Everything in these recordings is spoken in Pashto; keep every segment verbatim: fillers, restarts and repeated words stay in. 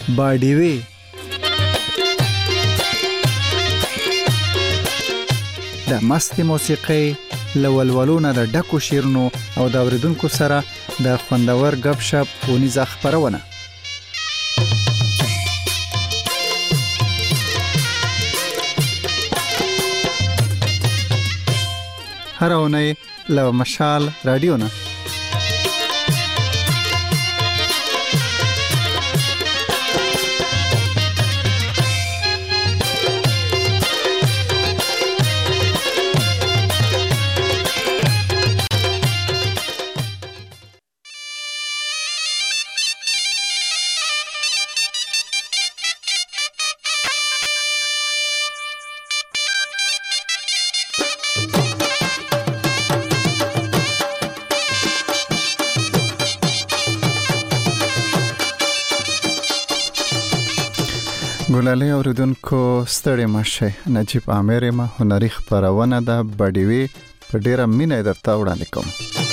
باډیوي د مستي موسیقي لولولونه د ډکو شیرونو او د اوریدونکو سره د خوندور غب شپ ونیزه خبرونه هر اونۍ له مشال رادیو نه ګلالي اوریدونکو ستړي مشه نجیب عامر ما هنري خبرونه ده باډیوي په ډیره مینه درته وړاندې کوم.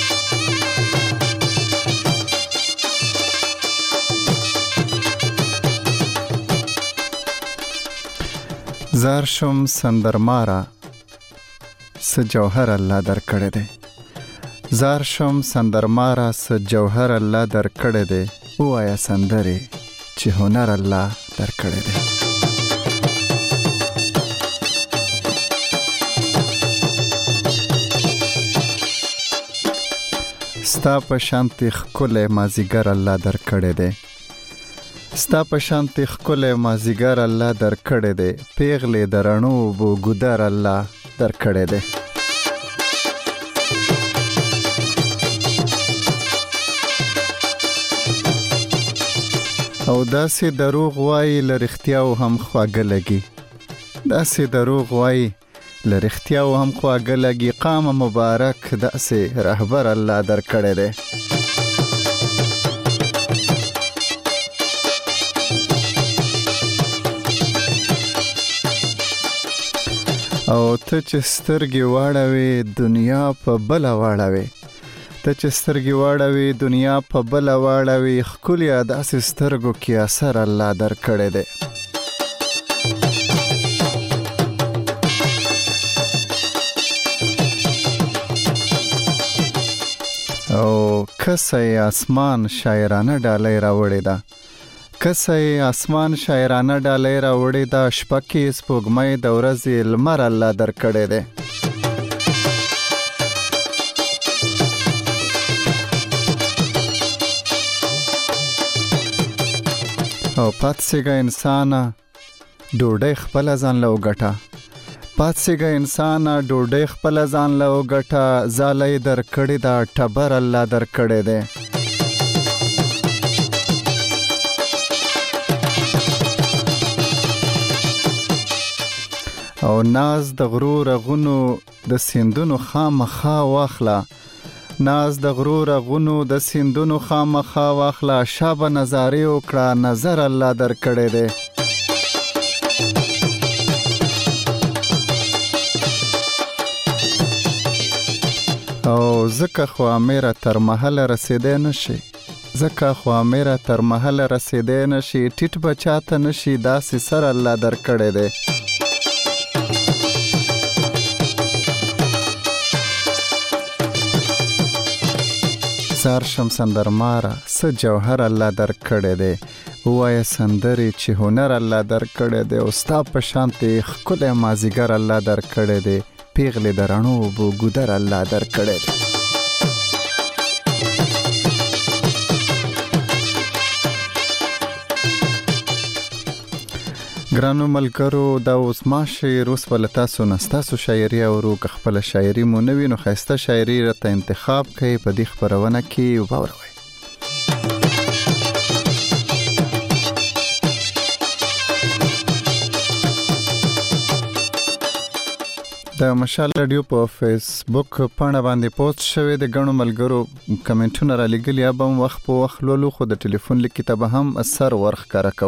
زار شم سندرمارا س جوهر الله در کړه دے زار شم سندرمارا س جوهر الله در کړه دے وایا سندري چې هنر الله در کړه دے. ستا په شانتي خکل مازیګر الله در کړه دے ستا په شانتي خکل مازیګر الله در کړه دے پیغلې درنو بو ګدر الله در کړه دے. او داسې دروغ وای لرختیاو هم خواږه لګي داسې دروغ وای لرختیاو هم خواږه لګي قام مبارک داسې رهبر الله در کړه دے. او ته چې سترګې واړوي دنیا په بل واړوي ته چې سترګې واړوي دنیا په بل واړوي خولي داسې سترګو کې اثر الله در کړه دے. او کسه اسمان شاعرانه ډالۍ راوړې ده کسه اسمان شاعرانه ډالۍ راوړې ده شپکې سپوږمۍ د ورځې لمر الله در کړه دے. او پاتسیګه انسان ډوډۍ خپل ځان له وګټه پاتسیګه انسان ډوډۍ خپل ځان له وګټه زالې در کړې دا ټبر الله در کړې دے. او ناز د غرور غونو د سیندونو خامخا واخلا ناز د غرور غونو د سیندونو خامخا واخلا شاب نظارې وکړه نظر الله در کړه دے. او زکه خو امیر تر محل رسیدې نشي زکه خو امیر تر محل رسیدې نشي ټیټ بچاته نشي داسې سر الله در کړه دے. زار شم سندرمارا س جوهر الله در کړه دے وایا سندري چې هنر الله در کړه دے. او ستا په شانتي خپل مازیګر الله در کړه دے پیغلې درنو بو ګدر الله در کړه دے. ګرانو ملګرو دا اوس ما شعر اوس ولتا سو نستاسو شاعري او رو خپل شاعري مو نوې نو خسته شاعري رته انتخاب کړي په دې خبرونه کې وباوروي. د مشال رادیو په فیسبوک پاڼه باندې پوسټ شوی د غنو ملګرو کمنټونه را لګل یا به وخت په وخت لولو خو د ټلیفون لیک کتاب هم اثر ورخ کار کو.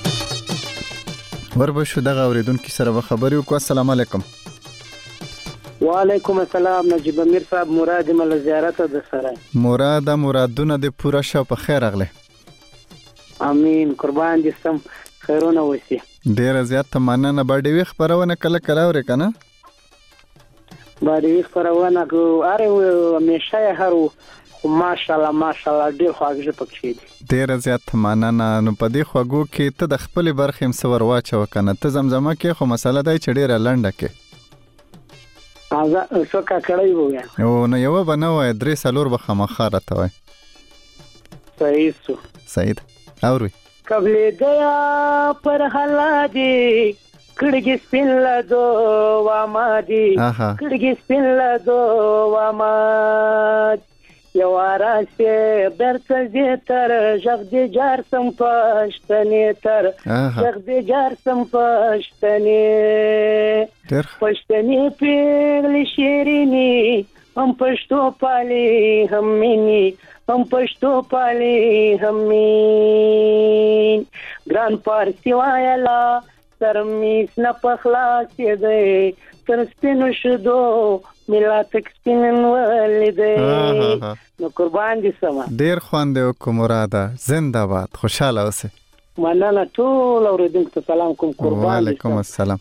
وربشو دغه اوریدونکو سره خبرې وکړو. السلام علیکم. وعلیکم السلام نجیب امیر صاحب. مراد مل زیارت د سره. مراد مرادونه د پوره شو په خیر اغله. امين قربان دي سم خیرونه وسی. ډیر زیات مننه. باندې وی خبرونه کله کله اورې کنه؟ باندې وی خبرونه کو اره همیشه هرو خو ماشاءالله ماشاءالله ډیر خواږه پکې دي. ډیر زیات مننه. نو په دې خواږو کې ته د خپل برخې مسور واچو کنه. ته زمزمه کې خو مسله دی چې ډیره لنډه کې ازا څو کا کړی وو. او نو یو بنو درې سلور به خامخاره ته وای. صحیح سو. سعید اوري قبل دیا پر حلادي کړګي سپین لدو وما دي کړګي سپین لدو وما یو راشه برته دې تر ژغ دې جار سم پښتنې تر ژغ دې جار سم پښتنې پښتنې پیغلې شیرینی هم پښتو پالي هم مینی هم پښتو پالي هم مين ګران پارسی وایلا ترمیس نه پخلاص دې تر سپینو شدو ملت سپینن ولدې نو قربان دي سما. ډیر خواندې وکړو مراده. زنده باد. خوشاله اوسه. مننه ټول اوریدونکو ته سلام کوم. قربان دي. وعلیکم السلام.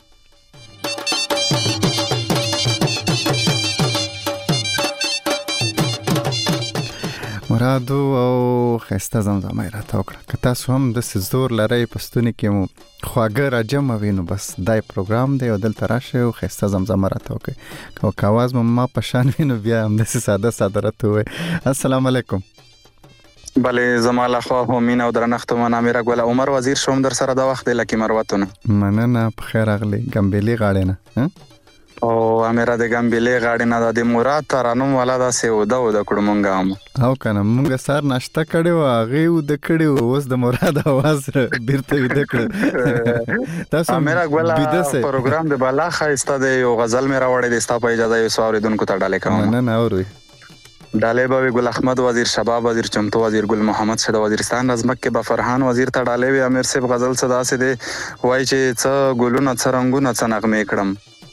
مرادو او خسته زمزمه را تا وکړه. که تاسو هم د زور لرئ پښتون کې مو خواږه را جمع وینو بس دای پروګرام دی او دلته راشه او خسته زمزمه را تا وکړي. که کاواز ما پشان وینو بیا هم د ساده ساده را تو. السلام علیکم. بله زماله خو همین او درنښت من امیر ګل عمر وزیر شوم در سره د وخت لکه مروتونه. مننه په خیر اغلی ګمبلی غاړې نه او امیر د ګمبلی غاړې نه د مراد ترانم والا د سیو د د کړمونګه هم او کنه مونږ سار ناشته کړي او هغه و د کړي اوس د مراد आवाज بیرته وید کړ. تاسو امیر ګل پروګرام د بالا خاسته د یو غزل مې راوړې د ستا په اجازه یو سواریدونکو ته ډالې کوم. نه نه اوري ډالې به ګل احمد وزیر شباب وزیر چمتو وزیر ګل محمد شد وزیرستان رزمک کې به فرحان وزیر ته ډالې وی. امیر صاحب غزل صدا سي دی وای چې څه ګلونه څه رنگونه څه نغمه کړم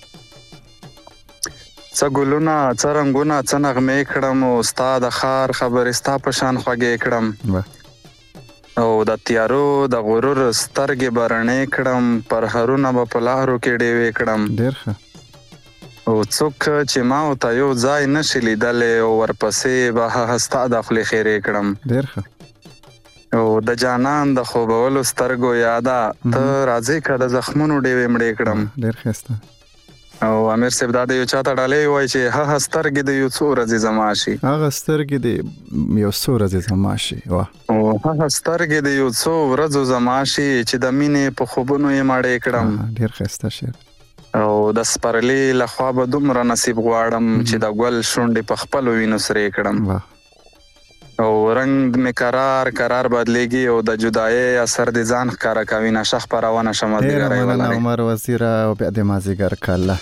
څه ګلونه څه رنگونه څه نغمه کړم استاد خار خبرستا په شان خوږې کړم او د تیارو د غرور سترګې برنې کړم پر هرونه به په لارو کې ډېوې کړم. ډېر ښه. او څوک چې ما او ته یو ځای نشي لیدلی او ورپسې به هستا د خولې خیرې کړم. ډېر ښه. او د جانان د خوبولو سترګو یاده ته راځې که د زخمونو ډېوې مړې کړم. ډېر ښایسته. او امیر صاحب دا د یو چاته ډالۍ وای چې هغه سترګې د یو څو ورځې زما شي هغه سترګې د یو څو ورځې زما شي واه او هغه سترګې د یو څو ورځې زما شي چې د مینې په خوبونو یې مړې کړم. ډېر ښایسته شعر. او د سپرلي لخوا به دومره نصیب غواړم چې د ګل شونډې په خپلو وینو سرې کړم. او رنگ می قرار قرار بدلیږي او د جدایي اثر د ځان ښکارا کوي نشه خپرونه شمه دی غره ولا عمر وزیر او بعد مازیګر کله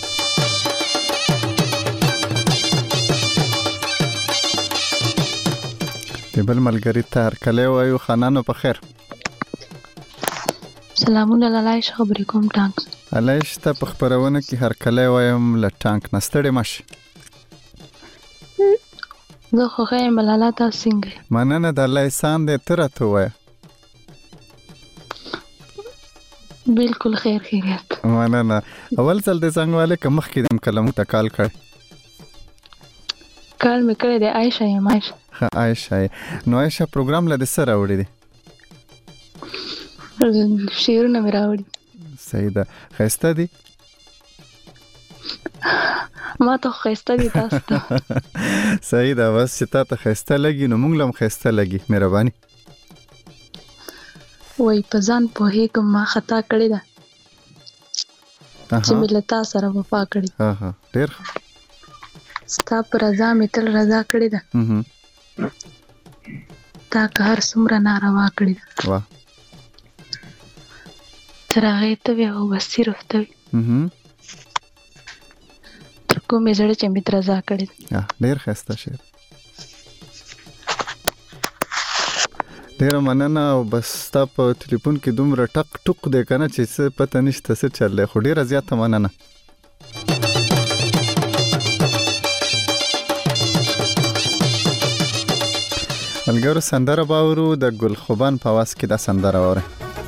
بل ملګری تر کله وایو خانانو په خیر. سلامونه لالایش خبرې کوم ټانک علایش ته په خبرونه کې هر کله وایم ل ټانک نستړې مش زه خو خیم بلاله تاسو څنګه مننه د الله احسان دې تر ته وای. بالکل خیر خیریت. مننه. اول ځل د څنګه والے کوم مخ کې دم کلمو ته کال کړ کال مې کړی د عائشہ یم عائشہ ها عائشہ نو عائشہ پروګرام لده سره وړي دي شیرونه مې راوړي. صحیح ده. خسته دي ما ته خسته دي تاسو ته. صحیح ده. بس چې تا ته خسته لګي نو موږ هم خسته لګي. مهرباني. وای په ځان په هیڅ ما خطا کړی ده چې ملتا سره وفا کړی. ها ها ډیر ستا پر رضا مې تل رضا کړی ده تا که هر څومره ناروا کړی ده واه تر هغې ته وې او بس صرف ته وې تر کومې زړه چې مې تر رضا کړی ده. ډېر ښایسته شعر. ډېره مننه. او بس ستا په تلیفون کې دومره ټک ټوک دی که نه چې څه پته نشته څه چل دی خو ډېره زیاته مننه. ملګرو سندره باورو د ګل خوبان په واس کې د سندره وره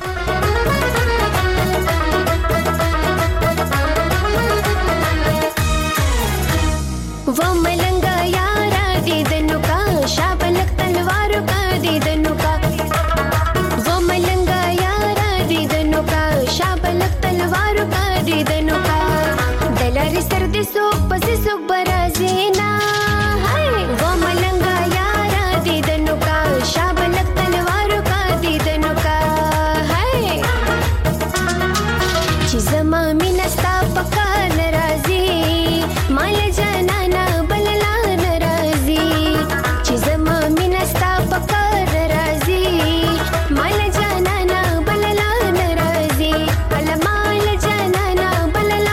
Sok pasi sok barazina hai wo malanga yara didanu ka shabalak talwaru ka didanu ka hai chizama minasta paka narazi mal janana balala narazi chizama minasta paka narazi mal janana balala narazi alamal janana balala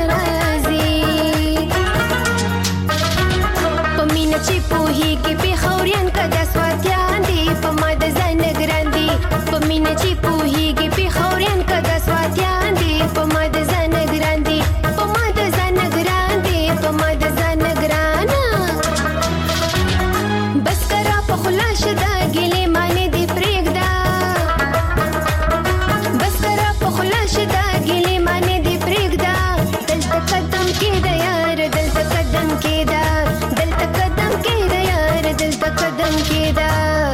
چې پوهیږي په خوريان کدا سواتيان دي په ماده ځان ګراندي په مینه چې پوهیږي په خوريان کدا سواتيان دي په ماده ځان ګراندي په ماده ځان ګراندي په ماده ځان ګرانا بس کرا په خلاص دا ګلې معنی دی پرېګدا بس کرا په خلاص دا ګلې معنی دی پرېګدا دلته قدم کې دا یار دلته قدم کې دا دلته قدم کې دا یار دلته قدم کې دا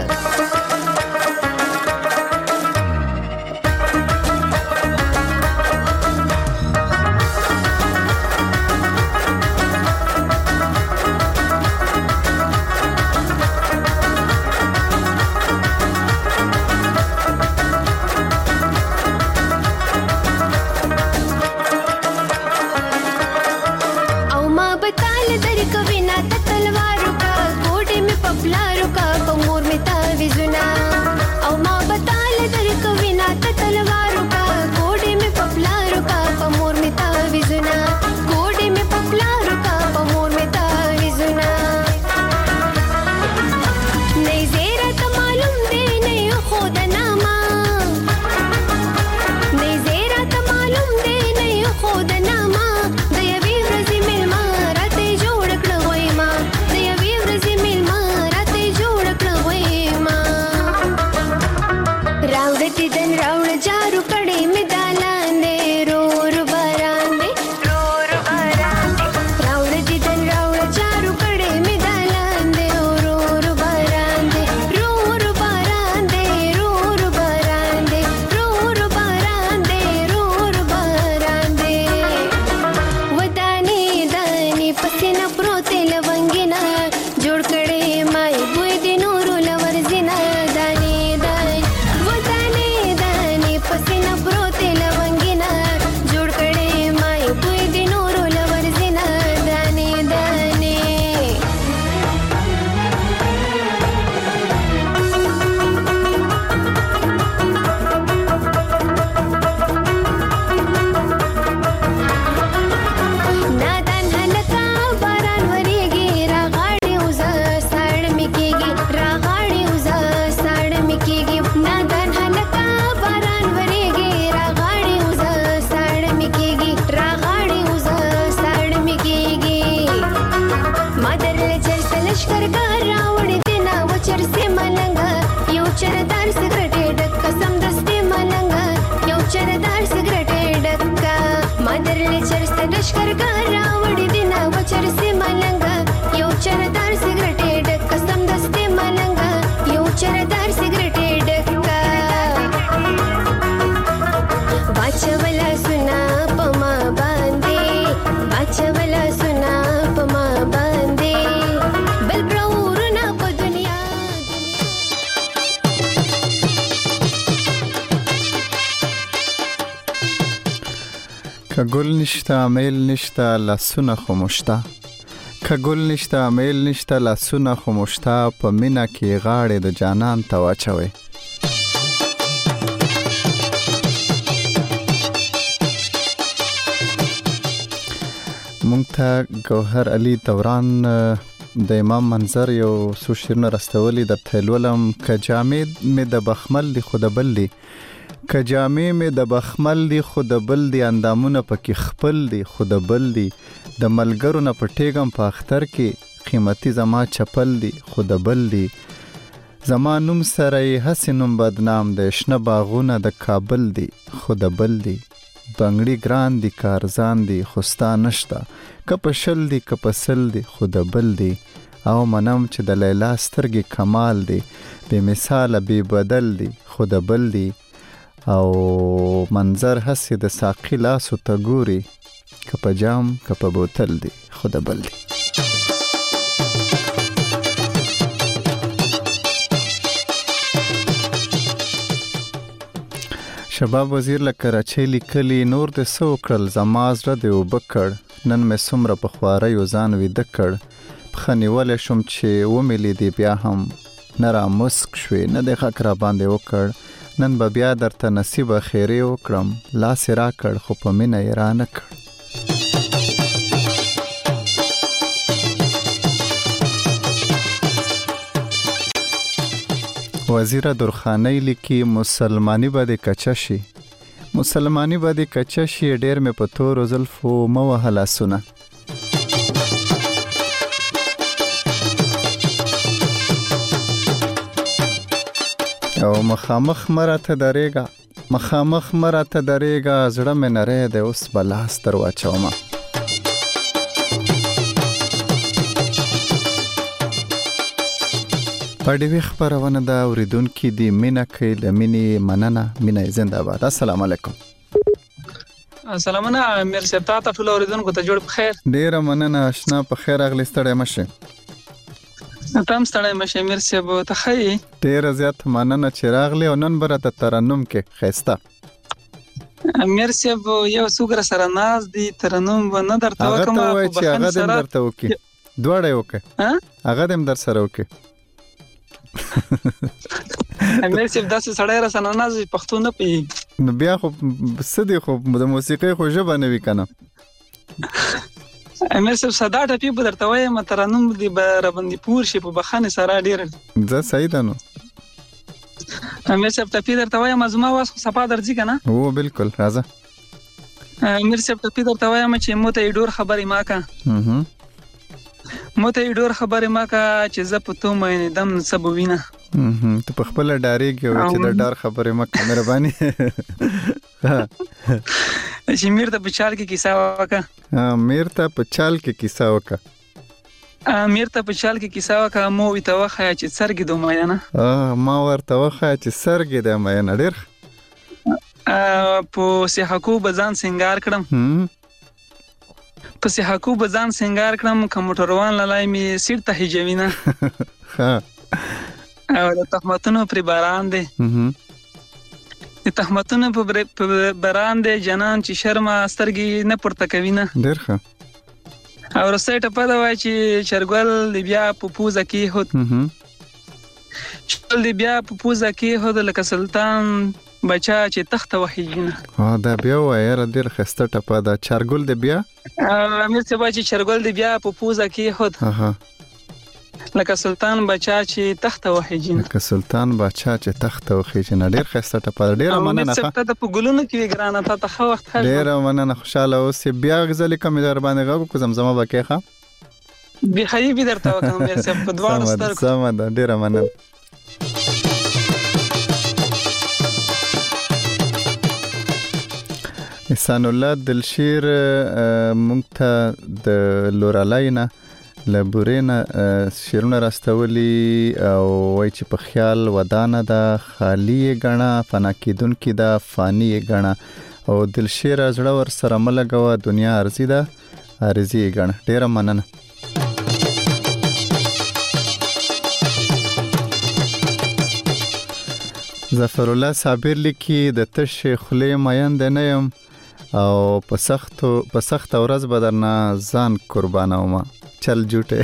که گل نشته میل نشته لاسونه خموشته که گل نشته میل نشته لاسونه خموشته په مینه کې غاړې د جانان ته واچوي مونږ ته ګوهر علي دوران د امام منظر یو څو شعرونه راستولي درته لولم که جامد مې د بخمل دی خو د بل دی که جامې مې د بخمل دی خو د بل دی اندامونه پکې خپل دی خو د بل دی د ملګرو نه پټېږم په اختر کې قیمتي زما چپل دی خو د بل دی زما نوم سره یې هسې نوم بدنام دی، شنه باغونه د کابل دی خو د بل دی، بنګړي ګران دی کارزان دی خو ستا نشته، که په شل دی که په سل دی خو د بل دی، او منم چې د لیلا سترګې کمال دی، بې مثاله بې بدل دی خو د بل دی، او منظر هسې د ساقي لاسو ته ګوري، که په جام که په بوتل دی خو د بل دی. شباب وزیر له کراچۍ لیکلي نور د څه وکړل، زما زړه دې اوبه کړ، نن مې څومره په خواریو ځان ویده کړ، پښه نیولی شوم چې ومې لیدې بیا هم نه را مسک شوې، نه دې غږ را باندې وکړ، نن به بیا درته نصیبه خیرې وکړم، لاس یې را کړ خو په مینه یې را نه کړ. وزیر درخانۍ لیکي مسلمانی به دې کچه شي، مسلمانی به دې کچه شي، ډېر مې په تورو زلفو مه وهه لاسونه. او مخامخ مه راته درېږه، مخامخ مه راته درېږه، زړه مې نری دی اوس به لاس در واچومه. په ډیوي خپرونه ده، اورېدونکي دي مینه کوي، له مینې مننه، مینه یې زنده باد. السلام علیکم. سلامونه امیر صاحب، تا ته ټول اورېدونکو ته جوړ په خیر. ډېره مننه اشنا، په خیر راغلی، ستړی مه شې. ته هم ستړی مه شې امیر صاحب، ته ښه یې؟ ډېره زیاته مننه چې راغلی، او نن به راته ترنم کې ښایسته. امیر صاحب یو څوک را سره ناز دی، ترنم به نه درته وکړم، هغه ته وایي چې هغه دې هم درته وکړي، دواړه یې وکړه، هغه دې هم در سره وکړي. امیر صاحب داسې سړی را سره ناز پښتو نه پوهېږي، نو بیا خو څه دی، خو د موسیقۍ خو ژبه نه وي که نه. امیر صاحب ساده ټپې به درته وایم، ترنم دې به راباندې پور شي په بښنې سره ډېره. زه صحیح ده نو امیر صاحب ټپې درته وایم، زما واس خو صفا درځي که نه؟ هو بالکل راځه. امیر صاحب ټپې درته وایم چې مو ته یې ډور خبرې ما که، مو ته یې ډور خبرې ما که، چې زه په تو مینېدم څه به وینه. ته په خپله ډارېږې چې د ډار خبرې مه کوه، مهرباني. چې میر ته په چال کې کیسه وکړه، میر ته په چال کې کیسه وکړه، میر ته په چال کې کیسه وکړه، مو ورته وښیه چې څرګې د مینه، ما ورته وښیه چې څرګې د مینه. ډېر په سیحکو به ځان سینګار کړم، په سیحکو به ځان سینګار کړم، که موټروان للی مې سیټ ته هجوینه، او د تهمتونو پرې باران دی، د تهمتونو په باران دی، جنان چې شرمه سترګې نه پورته کوینه. ډېر ښه. او وروستی ټپه ده وایي چې چرګل د بیا په پوزه کېښود، چرګل د بیا په پوزه کېښود، لکه سلطان بچا چې تخته وهیږي. دا بیا وایه یاره، ډېر ښایسته ټپه ده. چرګل د بیا امیر صاحب وایي چې چرګل د بیا په پوزه کېښود، لکه سلطان بچا چې تخته وخیږي، لکه سلطان بچا چې تخته وخیږي. ډېر ښایسته ټپه ده، ډېره مننه. ته ته په ګلونو کې وې ګرانه، ته ته ښه وخت ښه. ډېره مننه، خوشحاله اوسې. بیا غزلې کومې در باندې غږ وکړو، زمزمه به کې ښه بېخایي به درته وکړم امیر صاحب په دواړو سترګو. سمه ده، ډېره مننه. احسان الله دلشیر مونږ ته د لورالۍ نه له بورې نه شعرونه راستولي، او وایي چې په خیال ودانه ده، خالي یې ګڼه، فنا کېدونکې ده، فاني یې ګڼه، او دلشیره زړه ور سره مه لګوه، دنیا عرضي ده، عارضي یې ګڼه. ډېره مننه. ظفر الله صابر لیکي د تشې خولې مین دی نه یم، او په سختو په سخته ورځ به درنه ځان قربانومه، چل جوټې.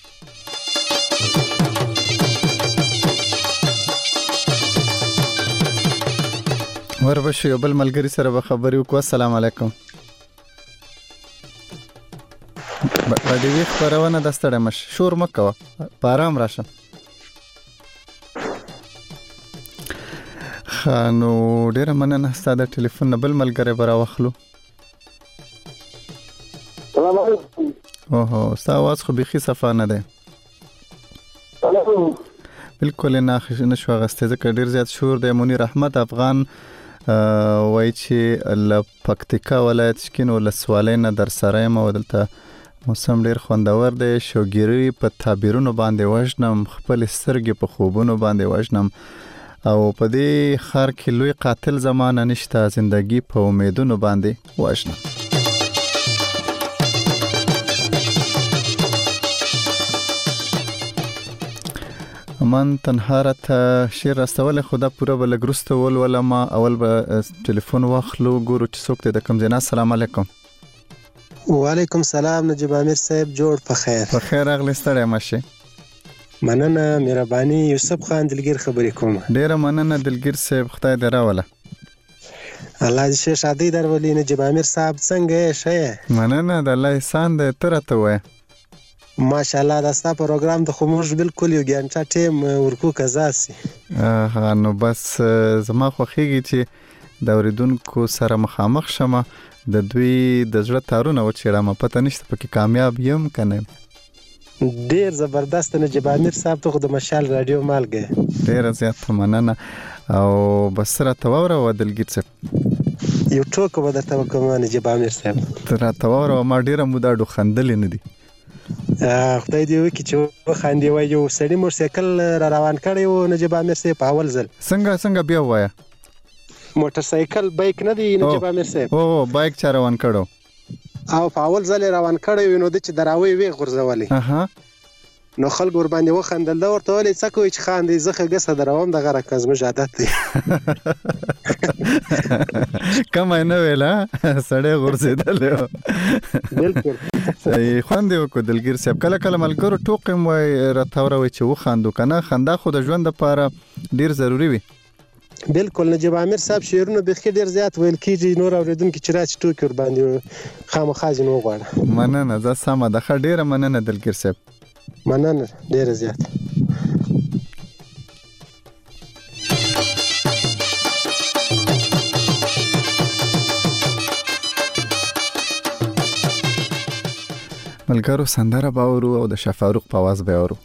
وربشو یو بل ملګري سره به خبرې وکړو. السلام علیکم. په ډیوي خپرونه د ستړی مه شور مه کوه، په ارام راشه. ښه نو ډېره مننه، ستا د ټلیفون نه بل ملګری به راواخلو. سلام علیکم. اوهو ستا اواز خو بیخي صفا نه دی. بالکل نه نشو غسته ځکه ډیر زیات شور د منیر احمد افغان وای چې ل پکتیکا ولایت شکین ول سوالینه در سره ما ودلته موسم ډیر خوندور دی شوګيري په تعبیرونو باندې وژنم خپل سترګې په خوبونو باندې وژنم او په دې خار کې لوی قاتل زمانه نشته زندگی په امیدونو باندې وژنم من تنهارت شیر راستول خدا پورا بلګرست ول ولا ما اول به ټلیفون واخلو ګورو چې څوک ته د کوم ځای. السلام علیکم. وعلیکم السلام نجیب امیر صاحب جوړ په خیر. په خیر اغلی ستړی مشه. مننه مهرباني یوسف خان دلګیر خبرې کوم. ډیره مننه دلګیر صاحب خدای دې راوله. الله دې شه شادي درولي نجیب امیر صاحب څنګه شه؟ مننه د الله احسان دې ترته وای. ماشاءالله دا ستا پروګرام د خموش بالکل یو ګانچا ټیم ورکو کزاسي. اه نو بس زما خوخیږي چې د اوریدونکو سره مخامخ شمه د دوی د زړه تارونه وچېړم پته نشته پکې کامیاب یم کنه. ډیر زبردست نجیب امیر صاحب ته د مشال رادیو مالګه ډیر زیات مننه او بس را توره ودلګیت څه یو ټوک به درته وکم نجیب امیر صاحب تر توره ما ډیره مودا ډو خندل نه دي. خدای دې وکړي چې وخاندې وای یو سړی موټرسایکل را روان کړی و نجیب امیر صاحب په اول ځل. څنګه څنګه بیا وایه؟ موټرسایکل بایک نه دی نجیب امیر صاحب. او بایک چا روان کړو او په اول ځل روان کړی نو د چې دراوی وی غورځولې اها نو خلک ور باندې وخندل دا ورته ولې څه کوي چې خاندې زخه ګسه دروم د غره کزم عادت دی. کما نه ویلا سړی غورځیدل. بالکل صحیح خواندې وکړو دلګیر صاحب کله کله ملګرو ټوقم وای راته وای چې وخاندو کنه خندا خو د ژوند لپاره ډیر ضروری وي. بالکل نجیب امیر صاحب شعرونه بخیر ډیر زیات ویل کیږي نور اوریدونکو چې راځي ټوکی ور باندې خامخا ځنو غواړه. مننه زه سمه د خ ډیره مننه دلګیر صاحب. مننه ډیر زیات. ملګرو سندره باورو او د شفاروق په आवाज به اورو.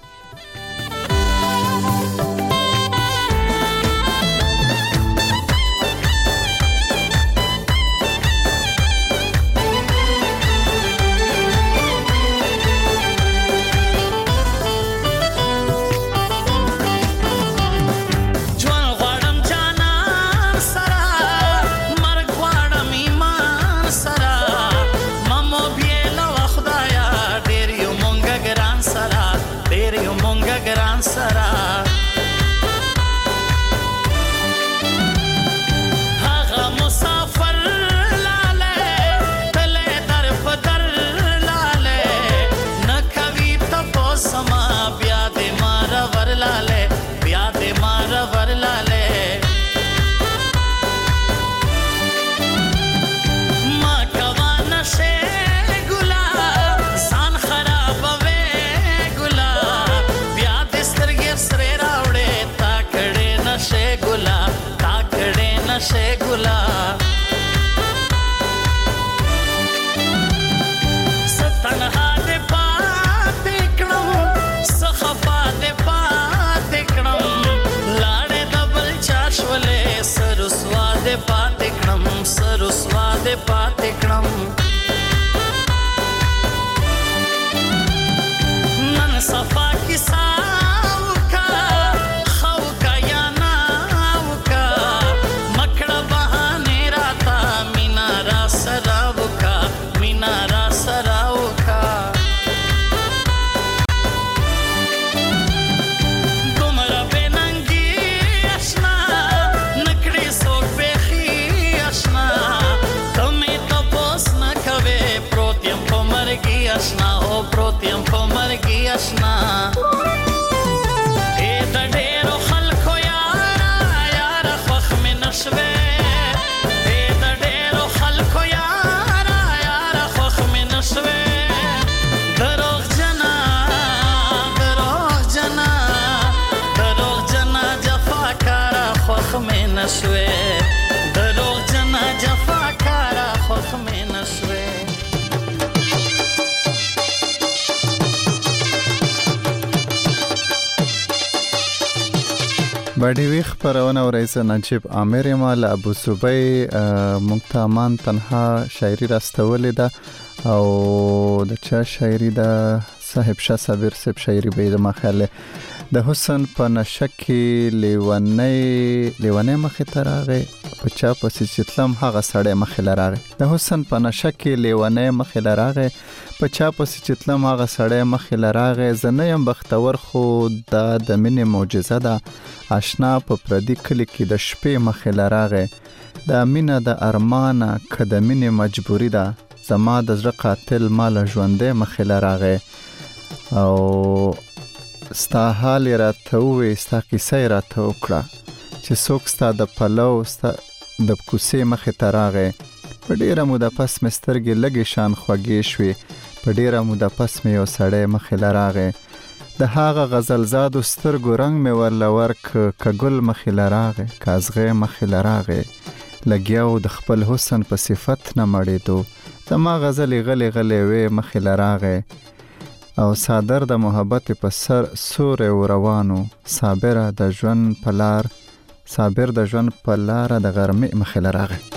باډي وی خبرونه ورئیس نجیب عامر مال ابو صبی مونږ تنها شاعری راستولې ده او د چا شاعری ده صاحب شاه صابر صاحب شاعری به د مخاله د حسن په نشکی لیونی لیونی مخې ته راغې په چا پسې چې تلم هغه سړی مخې له راغې د حسن په نشکی لیونی مخې له راغې په چا پسې چې تلم هغه سړی مخې له راغې زه نه یم بختور خو دا د مینې معجزه ده آشنا په پردي کلي کې د شپې مخې له راغې د مینه د ارمانه که د مینې مجبوري ده زما د زړه قاتل مال ژوندې مخې له راغې او ستا حال راته وې ستا کیسه راته وکړه چې څوک ستا د پلو ستا د کوڅې مخې ته راغې په ډیره موده پس مې سترګې لږې شان خوږې شوې په ډیره موده پس مې یو سړی مخې له راغې د هغه غزلزادو سترګو رنګ مې ورله ورک که ګل مخې له راغې که ازغې مخې له راغې لګیاو د خپل حسن په صفت نه مړېدو زما غزلې غلې غلې وې مخې له راغې او صادر د محبت په سر سورې روانو صابره د ژوند په لار صابر د ژوند په لار د غرمې مخې له راغې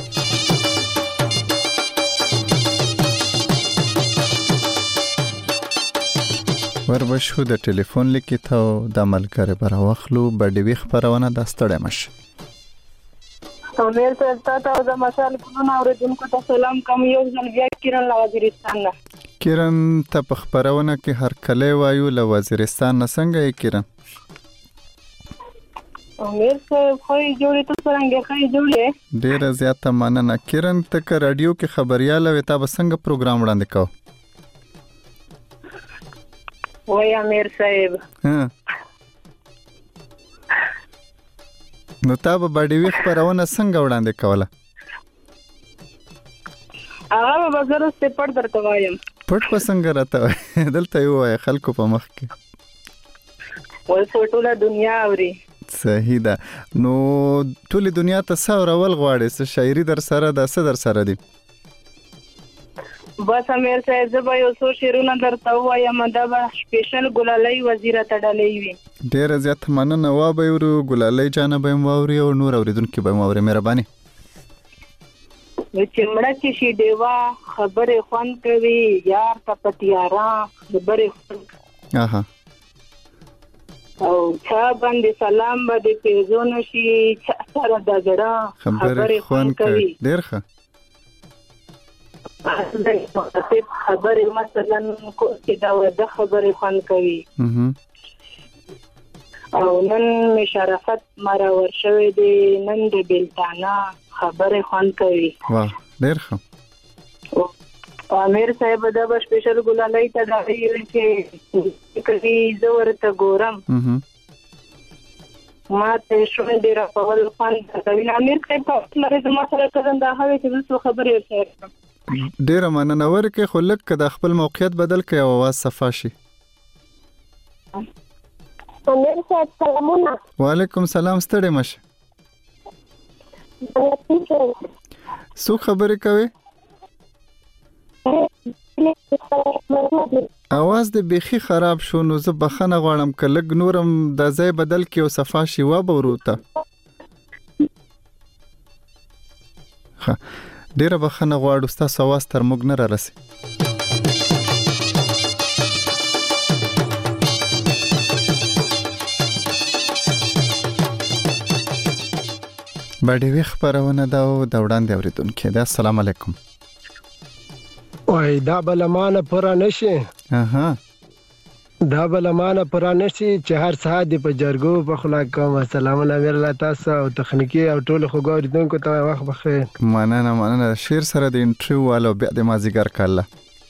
وربشو د ټلیفون لیکي ته د ملګری بر واخلو بډوي خبرونه د ستړی مش امیر ته تاسو د مشال کولو اوریدونکو ته سلام کوم یو ځل بیا کیرن له وزیرستان نه کیرن ته په خبرونه کې هر کله وایو له وزیرستان نه څنګه یې کیرن امیر ته خو جوړې ته څنګه خې جوړې ډیر زیاته مننه کیرن ته ک رادیو کې خبرياله وې تا بسنګ پروګرام وړاندې کو وای امیر صاحب ها نو تا به باډي خبرونه څنګه وړاندې کوله هغه به زه رسته پټ درته وایم پټ پسنګ راته دلته یو خلکو په مخ کې وای ټوله دنیا اوري صحیح ده نو ټوله دنیا ته څاور اول غواړي چې شاعري در سره د څه در سره دي بس امیر صاحب زه به یو څو شعرونه درته وایم دا به سپیشل ګلالۍ وزیره ته ډالۍ وي ډیره زیات مننه وا به ورو ګلالۍ جان به موري او نور اوریدونکو به موري مهرباني چې مړه کې شي دیوا خبره خوان کوي یار ته پتیارا خبره اها او چا باندې سلام باندې پیژونه شي چا سره د زړه خبره خوان کوي ډیر ښه خبره مثلا کو چې دا د خبره خوان کوي او نن می شرافت مرا ورشوي دي نن د بلتانا خبره خوان کوي واه ډیر ښه امیر صاحب دا به سپیشل ګلالۍ ته دا ویل چې کله زه ورته ګورم ما ته شوم ډیر په ول خوان کوي امیر صاحب په لاره زما سره کړه دا هغه چې څه خبره ورسره ډیر مننه ورکه خو لکه د خپل موقعیت بدل کړي او आवाज صفا شي امیر صاحب سلامونه وعلیکم سلام ستړي مشه څو خبرې کوي आवाज د بيخي خراب شو نو زه بخنه غواړم ک لګ نورم د ځای بدل کې او صفا شي و به وروته ها ډیره بخنه غواړم تاسو आवाज تر موږ نه را رسي باډي وی خبرونه دا د وړاندې اوریدونکو دا السلام علیکم وای دا بلمانه پر نشي اها دا بلمانه پر نشي چې هر ساعت په جرګو په خلاق کوم سلامونه امیر الله تاسو او تخنیکی او ټول خو اوریدونکو ته وخت بخیر مننه مننه شیر سره د انټریو والو بیا د مازیګر کاله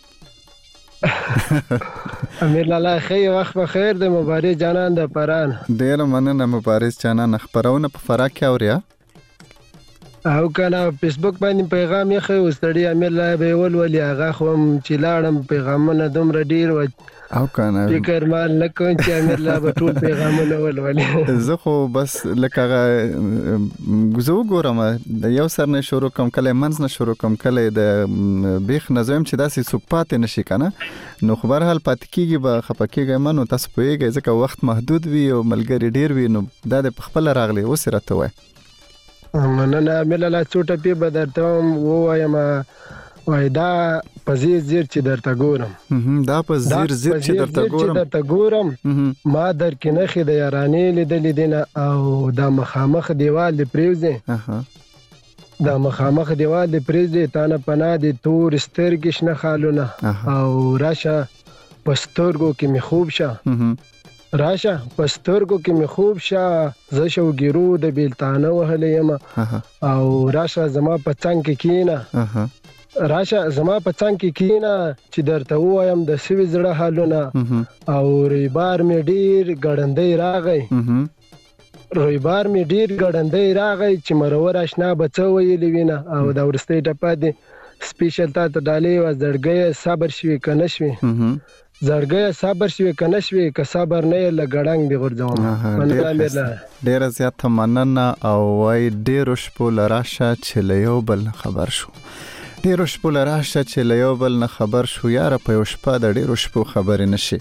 امیر الله خیر وخت بخیر د مبارک جانان د پران ډیر مننه مبارک جانان خبرونه په فرا کې اوریا او کنه فیسبوک باندې پیغام یې خو ستړي امیر لا به ولولي هغه خو چې لاړم پیغامونه دومره ډیر و او کنه فکر مال نه کوم چې امیر لا به ټول پیغامونه ولولي. زه خو بس لکه زه وګورم د یو سر نه شروع کوم کله منځ نه شروع کوم کله د بیخ نظم چې داسې څوک پاتې نشي کنه نو خو به حال پاتې کیږي به خپکیږي منو تاسو پوهیږئ ځکه وخت محدود وي او ملګری ډیر وي نو دا د خپل راغلی اوس راته وای مننه امیر لا څوټه پی به درته ووایم وای دا پزیر زیر چې درته ګورم دا پزیر زیر چې درته ګورم درته ګورم ما در کې نخې د یارانې لیدلې دینه او دا مخامخ دیوال دی پریوزې دا مخامخ دیوال دی پریوزې تانه پناه دی تور سترګې شنه خالونه او راشه پسترګو کې می خوب شه راشه پسترګو کې می خوب شه زه شو ګیرو د بیلتانه وهلې یم او راشه زما په څنګ کې کینه راشه زما په څنګ کې کینه چې درته وایم د سوي زړه حالونه او ریبار می ډیر ګړندې راغی ریبار می ډیر ګړندې راغی چې مرور آشنا بچو ویلې وینه او دا ورسته ټپه دي سپیشل تا ته ډالې و زړګي صبر شوي کنه شوي زړګي صبر شوي کنه شوي که صبر نه لګړنګ دی غورځوم ډیر زیات مننه او وای ډیر شپو لراشه چې لیو بل خبر شو ډیرو شپو لراشه چې له یو بل نه خبر شو یاره په یو شپه د ډیرو شپو خبرې نشي.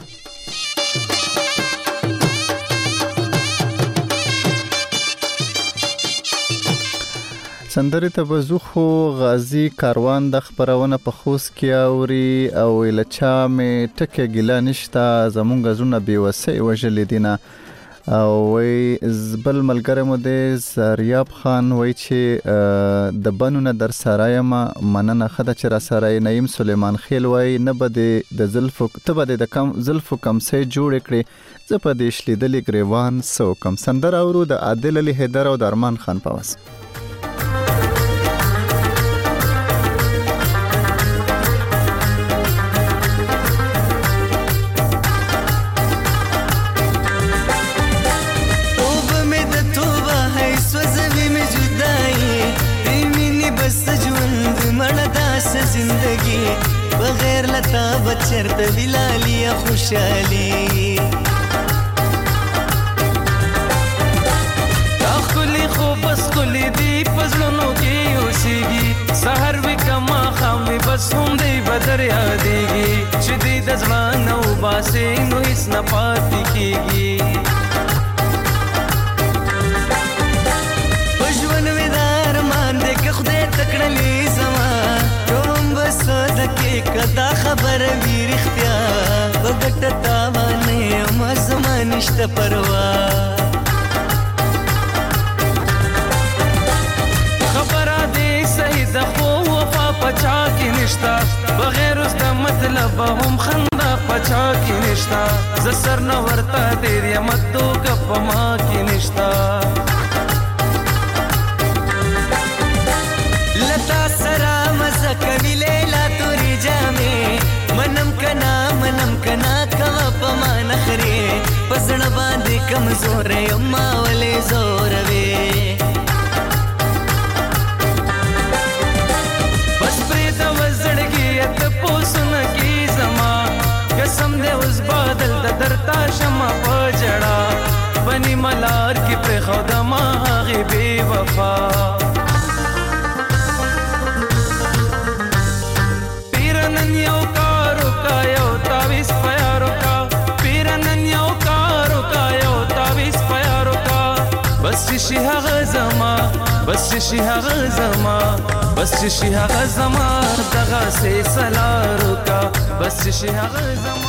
سندرې ته بزو خو غازی کاروان د خبرونه په خوست کې اوري او لچا مې ټکه ګیلا نشتا زمونږ زونه بیوسه وجلې دینه او وی زبل ملګری مو د زریاب خان وی چې د بنونه در سرایم مننه خده چې را سرای نعیم سلیمان خیل وی نه بده د زلفو ته بده د کم زلفو کم سې جوړ کړي ز په دې شلیدلې گریوان سو کم سندر اورو د عادل علي حیدر او د ارمان خان پاوس. بغیر لتا بچر ته ویلالیا خوشالي تخلی خو بس کلی دی پزړونو کې اوسېږي سحر وی کما خام بس هم دی بدر یادېږي چې دې د ځوان نو باسه نو هیڅ نه پاتې کېږي پښون ودار مان دې که خدای تکړلې زما صدقه کدا خبر وی رختیا وګټ تاوانه ما زمانشت پروا خبر دې صحیح د خو وفا پچا کې نشتا بغیر اس د مطلب هم خندا پچا کې نشتا ز سر نو ورتا دې مدو کپ ما کې نشتا لتا سرا مزه کوي منم کنا منم کنا کوا پما نخري پسړ باندې کمزور یم ولې زور وې بس پرې د وزړګي ته پوسن کی زما قسم دې اوس بادل د درتا شمع پجړه بني ملار کی پر خدا ما غي بي وفا شي هغه زما بس شي هغه زما بس شي هغه زما دغه سه سلارو کا بس شي هغه زما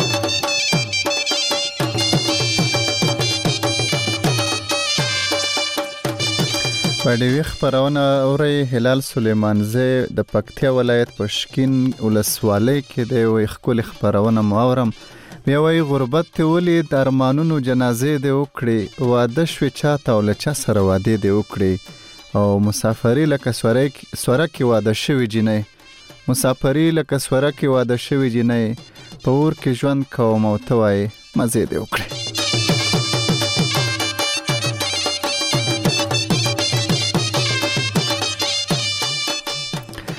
پډوي خبرونه اوري هلال سليمانزه د پکتیا ولایت پښکین ولسوالۍ کې د وي خپل خبرونه ماورم بیا وی غربت ته ولي د ارمانونو جنازې دی وکړي واده شوي چاته او لچا سره واده دی وکړي او مسافری لکه سوره کې واده شوي جنې مسافری لکه سوره کې واده شوي جنې په ور کې ژوند کوم او ته وای مزه دی وکړي.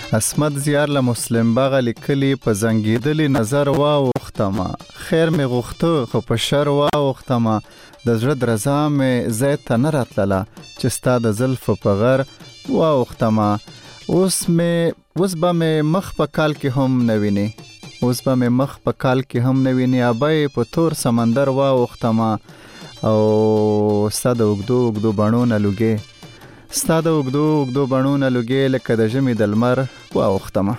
اسمت زیار له مسلم باغ لیکلی په زنګیدلی نظر واوختما خیر می غوښته خو په شر واوختما د زړه درزا مې زید ته نه راتلله چې ستا د زلفو په غر واوختما اوس مې اوس به مې مخ په کال کې هم نه ویني اوس به مې مخ په کال کې هم نه ویني ابۍ په تور سمندر واوختما او ستا د اوږدو اوږدو بڼو نه لوګې ستا د اوږدو اوږدو بڼو نه لوګې لکه د ژمي د لمر واوختمه.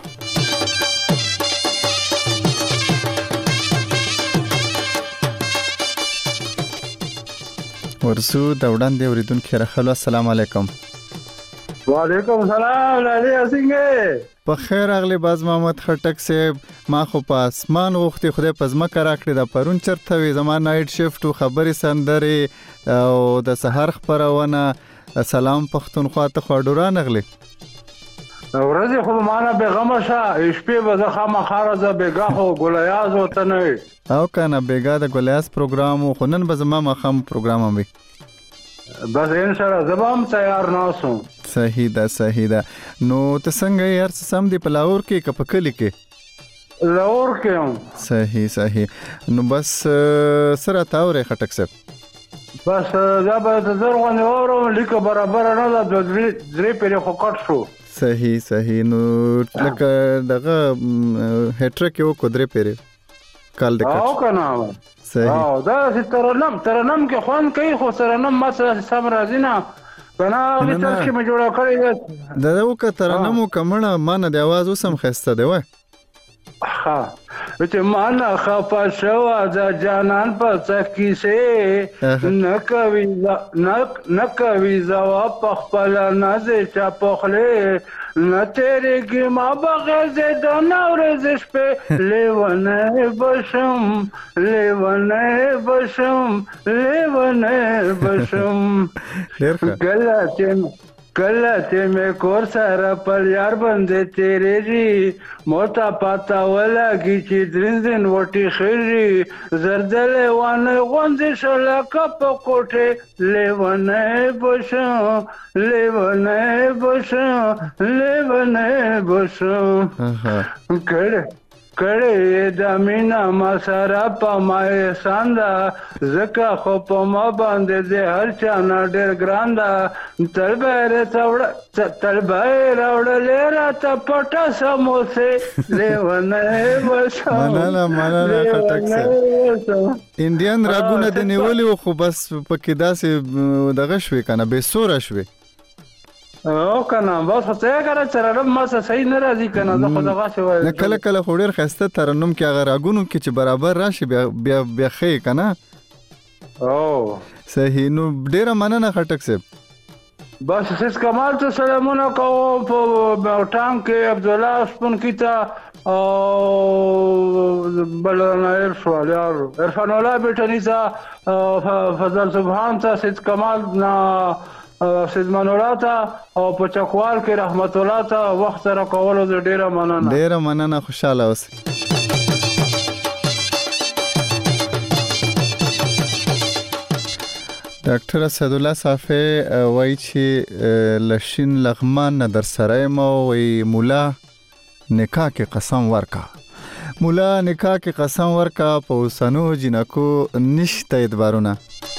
ورسو د وړاندې اورېدونکي راخلو السلام علیکم. وعلیکم السلام لالي څنګه په خیر راغلی باز محمد خټک صاحب ما خو په اسمان غوښتي خدای په ځمکه راکړې دا پرون چرته وي زما نایټ شفټ او خبرې سندرې او د سحر خپرونه سلام پښتونخوا ته خو ډوران غلي ورځې خو معنا بیغمه شه شپې به زه خامخا راځه بیګا خو ګولیاز وته نه او کنه بیګا د ګولیاز پروګرام خو نن به زما مخام پروګرام هم وي بس ان شاء الله زبام تیار ناسو. صحیح ده صحیح ده. نو ته څنګه یار سم دی په لاهور کې که په کلی کې؟ لاهور کې هم. صحیح صحیح. نو بس سره تاورې خټک صاحب بس دا به د زر غونې اورم لیکه برابر نه ده درې پیرې خو کټ شو. صحیح صحیح. نو لکه دغه هټرک یو کو درې پیرې کال د کټ او کنه صحیح. او دا چې ترنم ترنم کې خوان کوي خو ترنم ما سره سم راځي نه کنه هغه څه چې مې جوړه کړی دا یو که ترنم کمنه ما نه د आवाज اوسم خسته دی وای ها چې معنا خفا شو د جانان په څکی سه نکوي نک نکوي زوا په خپل نازه چا پخله نه تیرې کې ما بغیر د نورز شپه لیونه بشم لیونه بشم لیونه بشم ګلاتم کله چې مې کور سره پر یار باندې تیرې دي موتا پاتا ولګي چې درنځن وټي خېږي زردلې وانه غونځې شلکه په کوټې لیونه بشم لیونه بشم لیونه بشم کړه کړه د مینا ما سره په ما احسان ده زکه خو په ما باندې د هر چا نه ډېر ګران ده تل به راوړه تل به راوړلې راته پټه سموسې لیونه بشم مننه مننه خټک صاحب. انډین راګونه د نیولې خو بس پکې داسې دغه شوې کنه بې سوره شوې او کنه بس څه کړه ترنم ما صحیح نه راځي کنه زه خو دغه څه وای نه کله کله خو ډیر خسته ترنم کې هغه راګونو کې چې برابر راشي بیا بیا بیا خې کنه او صحیح. نو ډیر مننه خټک صاحب. بس سیس کمال ته سلامونه کوم په ټانک کې عبد الله سپون کیتا او بلنا ارشوال یار عرفان الله بیٹنی ته فضل سبحان ته سیس کمال نا سیدمان الله ته او په چکوال کې رحمت الله ته وخت سره کولو د ډیره مننه ډیره مننه خوشاله اوسئ. ډاکټر اسدالله صافی وایي چې لشین لغمان نه در سره یم وایي مولا نکاح کې قسم ورکا مولا نکاح کې قسم ورکا په اوسنو جنکو نشته اعتبارونه.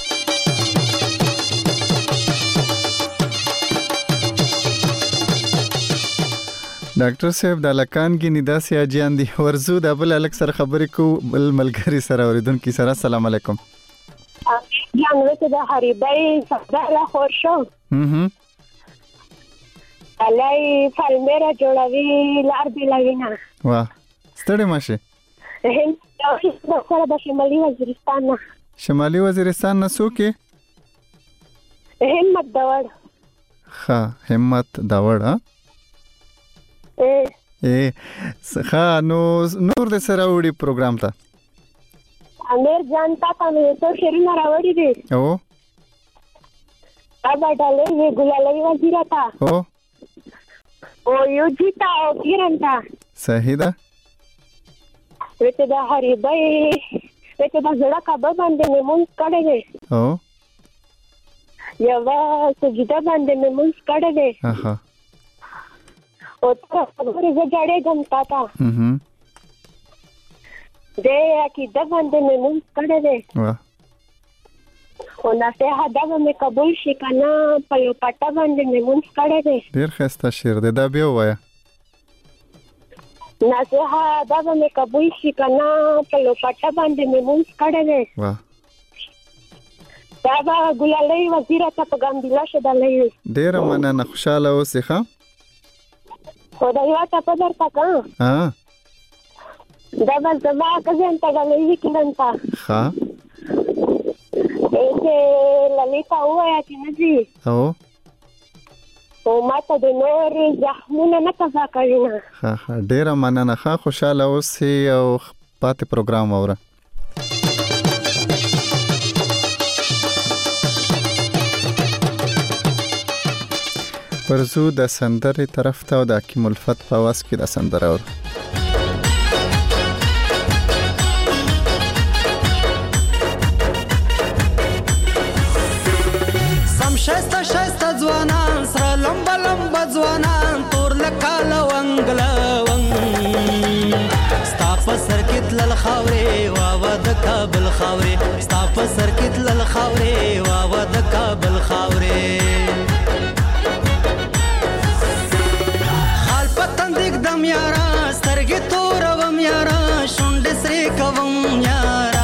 ډاکټر صاحب د لکان کې نداسي اجان دي ورزو د بل الک سره خبرې کو بل ملګری سره اوریدونکو سره السلام علیکم. جان وته د حریبای صدره خور شو هم علای فالمیرا جوړوي لار دی لوینا واه ستړي ماشه هم د سره د شمالي وزیرستان نه شمالي وزیرستان نه څوک همت داوړ ها همت داوړ ها اے ښه نو نور د سره وړي پروګرام ته امیر جان تا ته څو شیرونه راوړي دي او ابا ډالې وی ګلالي وزیر تا او او یو جیتا او کیرنتا صحیح ده وته د حریبای وته د زړه کبه باندې مونږ کړه دي او یو سجده باندې مونږ کړه دي اها او ته خبرې زه جړېږم تا ته دې عقیده باندې مې مونږ کړی دی خو نصیحت دا به مې قبول شي که نه په یو پټه باندې مې مونږ کړی دی. ډېر ښایسته شعر دی، دا بیا ووایه. نصیحت دا به مې قبول شي که نه په یو پټه باندې مې مونږ کړی دی. دا به ګلالۍ وزیره ته په ګمبیله شدلی وي. ډېره مننه، خوشحاله اوسې ښه. خو د یوه ټپه درته کړم دا به زما که ذهن ته ډلوي کړم ته ښه چې للې ته ووایه چې نه ځي او خو ما ته د نور زخمونه نه تازه کوي نه. ښه ښه ډېره مننه، ښه خوشحاله اوسې او پاتې پروګرام واوره. ورزو د سندرې طرف ته او د حکیم الفت په آواز کې د سندره اورو. سم شایسته شایسته ځوانان سره لمبه لمبه ځوانان تور لکه لونګ لونګ ستا په سر کې تلل خاورې واوه د کابل خاورې ستا په سر کې تلل خاورې واوه د کابل خاورې دم یارا سترګې تورم یارا شونډې سرې کوم یارا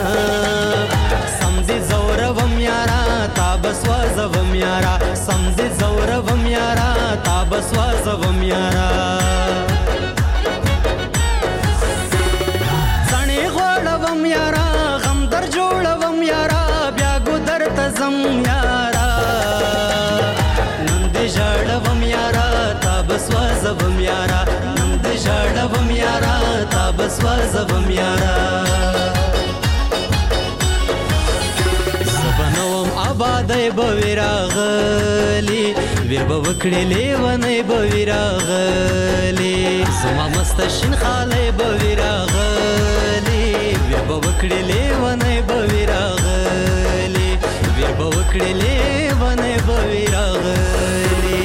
سم دې زورم یارا تا بس وازوم یارا سم دې زورم یارا تا بس وازوم یارا ځنې غوړوم یارا غم در جوړوم یارا بیا ګودر ته ځم یارا نن دې ژړوم یارا تا بس وازوم یارا ژړوم یارا تا بس وازوم یارا زبنوم آبادی به وی راغلی ویر به وکړې لیونی به وی راغلی زما مسته شین خالی به وی راغلی ویر به وکړې لیونی به وی راغلی ویر به وکړې لیونی به وی راغلی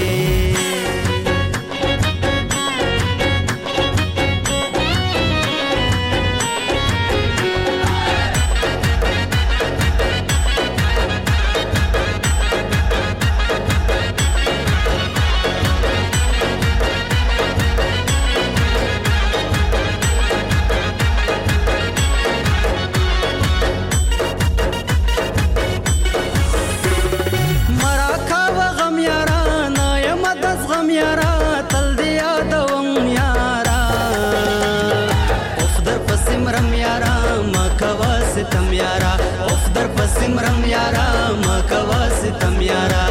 ستم یارا اوف در پسیم رم یارا مکوا ستم یارا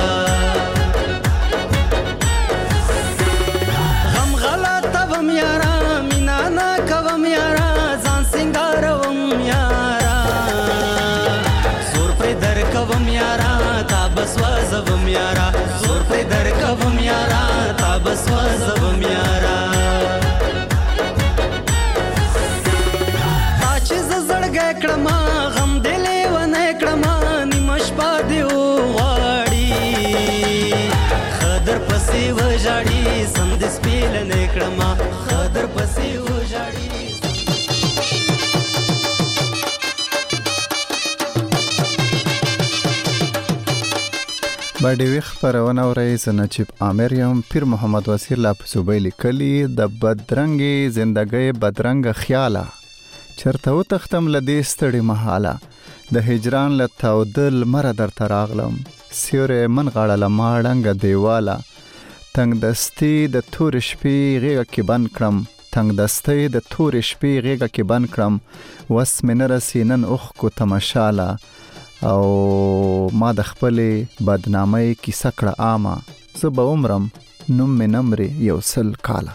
غم غلطه وم یارا مینا نا کوم یارا ځان سنگاروم یارا زور پر در کوم یارا تا بس وازوم یارا زور پر در کوم یارا تا بس وازوم یارا کړم غم دلې ونه کړم نیمه شپه دی وغواړي خدر پسې وژاړي سم د سپیل نه کړم خدر پسې وژاړي. باډي ویخ پرونه اورئ زه نجیب عامر یم. پیر محمد وزیر لا په صوبې لیکلي د بدرنګې زندګۍ بدرنګه خیاله چرته و تختم لدې ستړي محاله د هجران له تاودل مره درته راغلم سیوری من غاړه له ماړنګه دیواله تنګ دستي د تورې شپې غېږه کې بند کړم تنګ دستي د تورې شپې غېږه کې بند کړم وس مې نه رسي نن اوښکو تماشاله او ما د خپلې بدنامۍ کیسه کړه عامه زه به عمرم نوم مې نمرې یو سل کاله.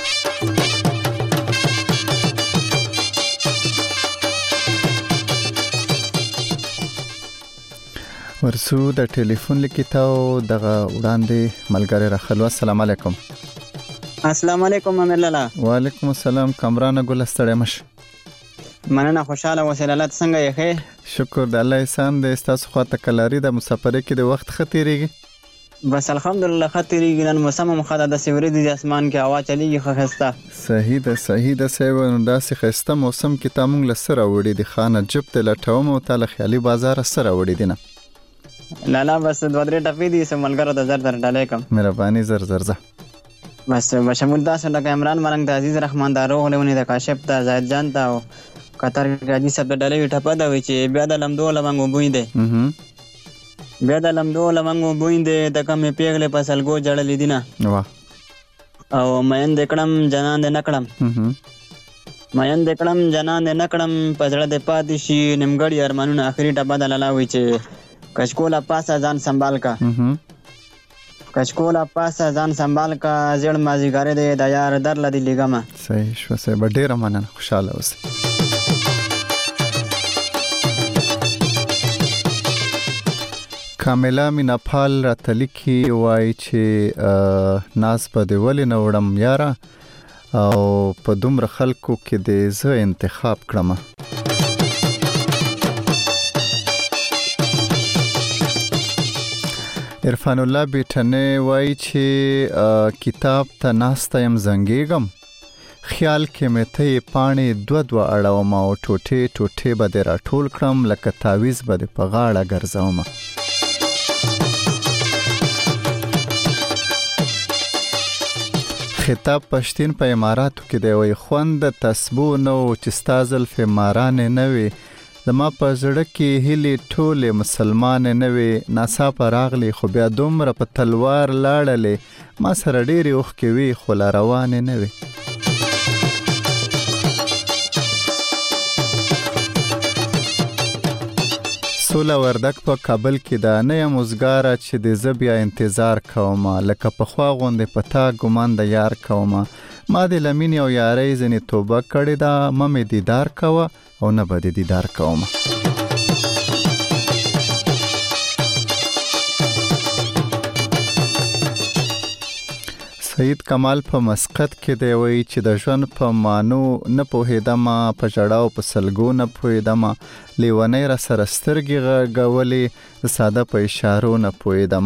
ورسو د ټلیفون لیکتاو دغه وړاندې ملګری راخلو. السلام علیکم. السلام علیکم امیر لالا. وعلیکم السلام. کامران ګل ستړی مش. مننه خوشاله وسلالات څنګه یې؟ شکر د الله احسان د استاسو خواته کلاری د مسافرې کې د وخت خطرېږي. بس الحمدلله خاطرېږي نن موسم هم ښه ده داسې ورېځې دي اسمان کې هوا چلیږي ښه ښایسته صحیح ده صحیح ده صاحب نو داسې ښایسته موسم کې تا موږ له څه راوړي دي خانه جب ته لټوم او تا له خیالي بازاره څه راوړي دي نه لالا بس دوه درې ټپې دي څه ملګرو ته زر زر ډالۍ کړم مهرباني زر زر ځه بس بشمول تاسو لکه عمران ملنګ د عزیز رحمان د روغ لیونی د کاشف ته زاهد جان ته او قطر کې حاجي صاحب د ډالۍ ټپه ده وایي چې بیا د لمدو لونګ اوبوی دی بیا د لمدو لونګ اوبوی دی د کمې پیغلې په سلګو جړلې دي نه او مین دې کړم جنان دې نه کړم مین دې کړم جنان دې نه کړم په زړه دې پاتې شي نیمګړي ارمانونه اخري ټپه د لالا وایي چې کچکوله پاسه ځان سنبال کا کچکوله پاسه ځان سنبال کا زړ مازیګارې دې د یار در لدی لګما صحیح شو صاحب ډېره مننه خوشاله اوسئ کاملا میناپال راته لیکي وایي چې ناز به دې ولې نه وړم یاره او په دومره خلکو کې دې زه انتخاب کړم عرفان الله بیٹنه وایي چې کتاب ته ناسته یم زنګېږم خیال کې مې ته یې پاڼې دوه دوه اړوم او ټوټې ټوټې به دې راټول کړم لکه تاویز به دې په غاړه ګرځوم خطاب پښتين په اماراتو کې دی وای خوند د تسبو نو چې ستا زلفې مارانې نه وي زما په زړه کې هیلې ټولې مسلمان نه وي ناڅاپه راغلی خو بیا دومره په تلوار لاړلې ما سره ډېرې اوښکې وي خو لا روانې نه وي سوله وردک په کابل کې دا نه یم اوزګاره چې د زه بیا انتظار کومه لکه پخوا غوندې په تا ګمان د یار کومه ما د لمینې او یارۍ ځینې توبه کړې ده مه مې دیدار کوه او نه به د دیدار کومه سید کمال په مسقط کې دی وایي چې د ژوند په مانو نه پوهېدم په ژړا او په سلګو نه پوهېدم لیونی را سره سترګې غږولې د ساده په اشارو نه پوهېدم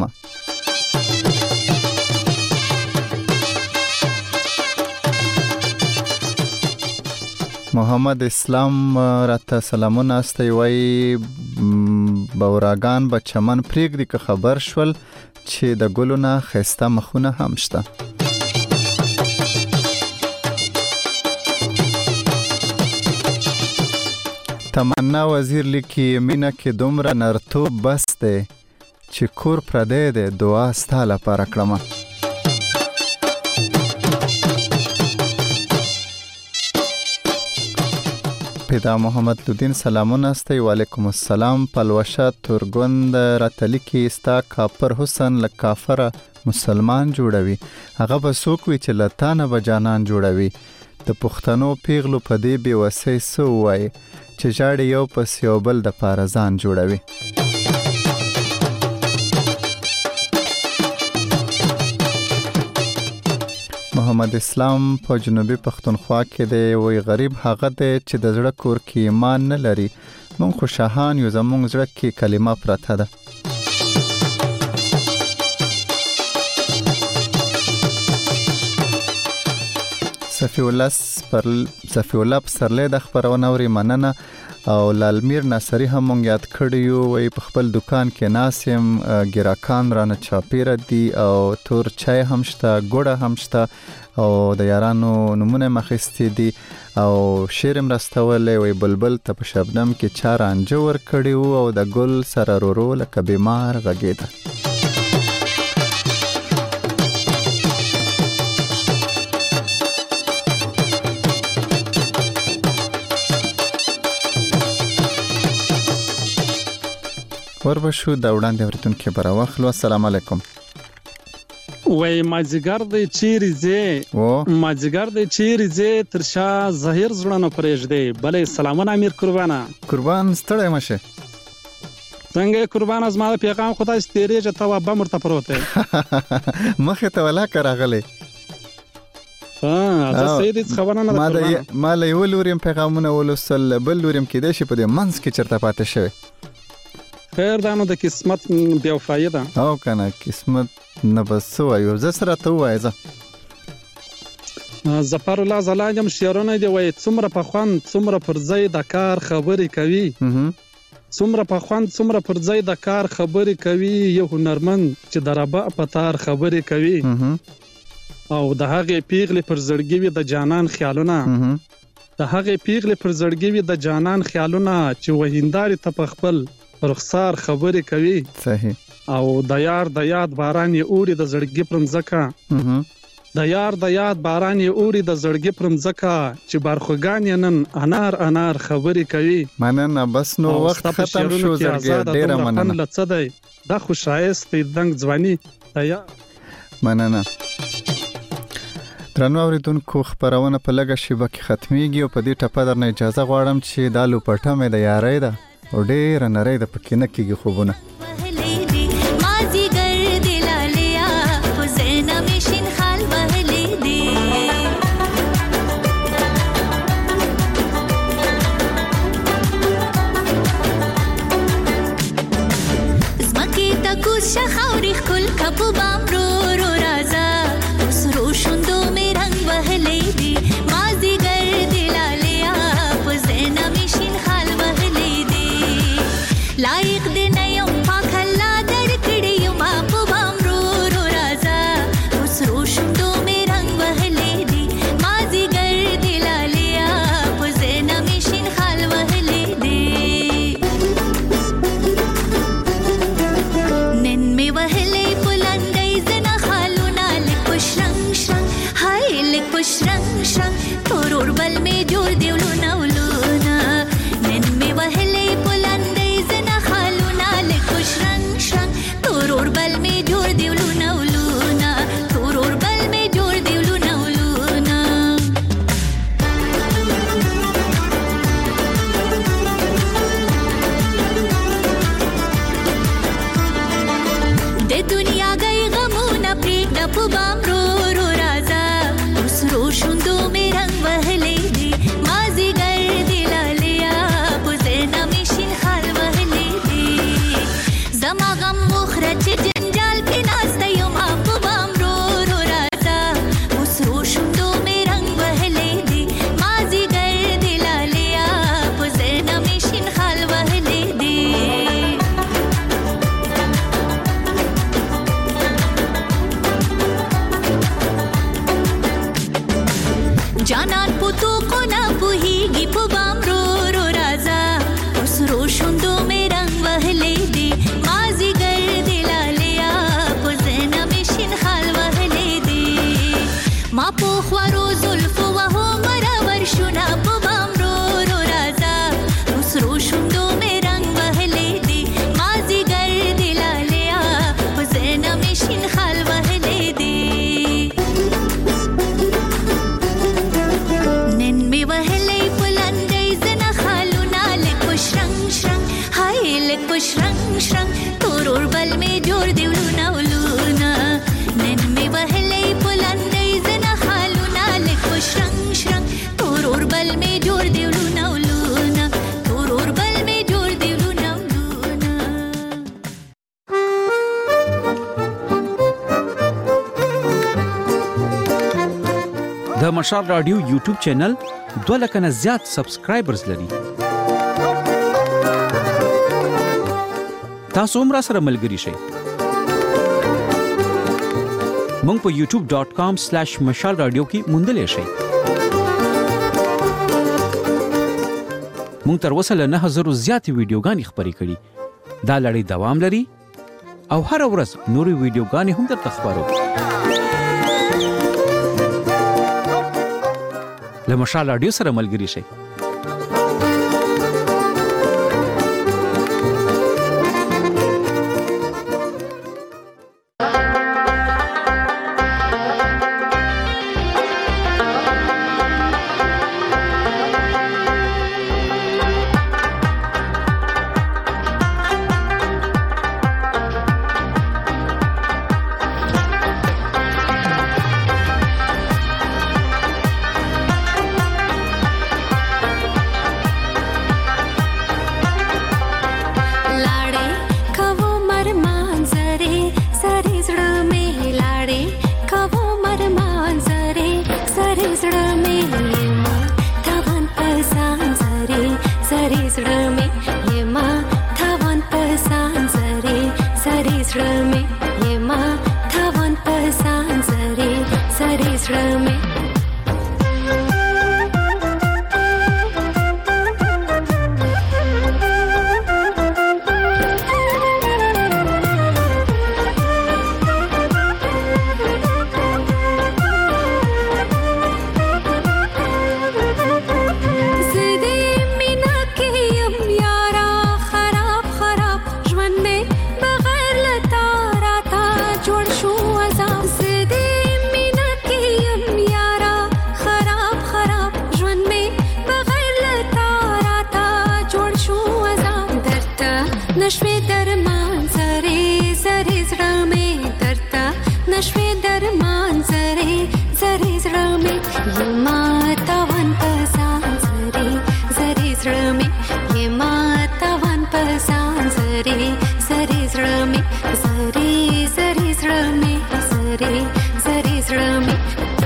محمد اسلام راته سلامونه استی وایي بوراګان به چمن پرېږدي که خبر شول چې د ګلو نه ښایسته مخونه هم شته تمنا وزیر لیکي مینه کې دومره نرتوب بس دی چې کور پردی دی دعا ستا لپاره کړمه پیدا محمد لودین سلامونه استی وعلیکم السلام پلوشه تورګوند راته لیکي ستا کافر حسن له کافره مسلمان جوړوي هغه به څوک وي چې له تا نه به جانان جوړوي د پښتنو پیغلو په دې بېوسۍ څه ووایي چې ژاړي یو پس یو بل د پاره ځان جوړوي محمد اسلام په جنوبي پښتونخوا کې دی وی غریب هغه دی چې د زړه کور کې ایمان نه لري مونږ خو شاهان یو زمونږ زړه کې کلمه پرته ده صفی الله پر صفی الله پسرلی د خبرونه اوري مننه او لالمیر ناصری هم مونږ یاد کړیو وی په خپل دکان کې ناسم ګراکان رانه چاپیره دي او تور چای هم شته ګوړه هم شته او د یارانو نمونه مخستی دي او شعر مرستولې وی بلبل ته په شبنم کې چار انجور کړیو او د ګل سره رورو لکه بیمار غږیده وربشو دا وړاندې ورتونکو بر واخلو السلام علیکم وای ماجګر د چیرې زه ماجګر د چیرې زه ترشا ظاهر زړه پرېږ دی بلې سلامونه امیر قربانه قربان ستړی مشه څنګه قربان از ما پیغام خدای ستېریږه ته و به مرته پروته مخه ته ولا کراغله ها زه سید خبرونه نه ما ما له یو لوریم پیغامونه ولوسل بل لوریم کې د شي په دې منځ کې چرته پاتې شوی خیر دا نو د قسمت بیا وفایي ده او کنه قسمت نه بس وایو زه سره ته وایې زه ظفر الله زلان یم شعرونه دی وایي څومره په خوند څومره پر ځای د کار خبرې کوي څومره په خوند څومره پر ځای د کار خبرې کوي یو هنرمند چې د ربع په تار خبرې کوي او د هغې پیغلې پر زړګي وي د جانان خیالونه د هغې پیغلې پر زړګي وي د جانان خیالونه چې وهیندارې ته په خپل رخسار خبرې کوي صحیح او د یار د یاد باران یې اوري د زړګي پر مځکه د یار د یاد باران یې اوري د زړګي پر مځکه چې بارخوګان یې نن انار انار خبرې کوي مننه بس نو وخت ختم شو زړګي ډېره مننه لڅه دی دا خو ښایست دی دنګ ځواني مننه درنو اوریدونکو خبرونه په لږه شیبه کې ختميږي او په دې ټپه درنه اجازه غواړم چې دا لوپټه مې د یارۍ ده او ډېره نری ده پکې نه کېږي خوبونه شخاوري خل کپو بام رو رو رازا وسرو شوندو می رنگ وهلې دي مازی ګر دلالیا پزینا مشین خال وهلې دي لایق دې نه یم پاک الله درکړې یم په بام رو رو رازا وسرو شوندو می رنگ وهلې دي مازی ګر دلالیا پزینا مشین خال وهلې دي نن می وهلې پلنګي زنا خالونه لیک شرنګ شرنګ هاي لیک شرنګ شرنګ تورور بل می جوړ دیولونه ولونه نن می وهلې پلنګي زنا خالونه لیک شرنګ شرنګ تورور بل می جوړ دیولونه ولونه تورور بل می جوړ دیولونه ولونه د دنیا گئی غمونه پریږده په بام رو رو رازا وسرو شوندو می رنگ وهلې دي مازیګر دلالیا په زینا مشین خال وهلې دي زما غم وخره چې جنجال کې ناسته یم په بام رو رو رازا وسرو شوندو می رنگ وهلې دي مازیګر دلالیا په زینا مشین خال وهلې دي جانان پتو کو نا پوهیږي په بام رو رو رازا وسرو شوندو می رنگ وهلې دي مازیګر دلالیا په زینا مشین خال وهلې دي ما په خوارو زلفو وهو مرور شونا په بام رو رو رازا وسرو شوندو می رنگ وهلې دي مازیګر دلالیا په زینا مشین خال وهلې دي نن می وهلې پلنګي زنا خالونه لیک شرنګ شرنګ هاي لیک شرنګ شرنګ تورور بل می جوړ دیولونه ولونه نن می وهلې پلنګي زنا خالونه لیک شرنګ شرنګ تورور بل می جوړ دیولونه ولونه تورور بل می جوړ دیولونه ولونه د مشال رادیو یوټیوب چینل دوه لکه نه زیات سبسکرایبرز لري تاسو هم را سره ملګري شئ مونږ په یوټیوب ډاٹ کام سلیش مشال رادیو کې موندلی شئ مونږ تر اوسه له نه زرو زیاتې ویډیوګانې خپرې کړي دا لړۍ دوام لري او هره ورځ نورې ویډیوګانې هم درته خپرو له مشال رادیو سره ملګري شئ نشوي درمان زری زری زړه مې درته نشوي درمان زری زری زړه مې یما تاوان پسان زری زری زړه مې یما تاوان پسان زری زری زړه مې زری زری زړه مې زری زری زړه مې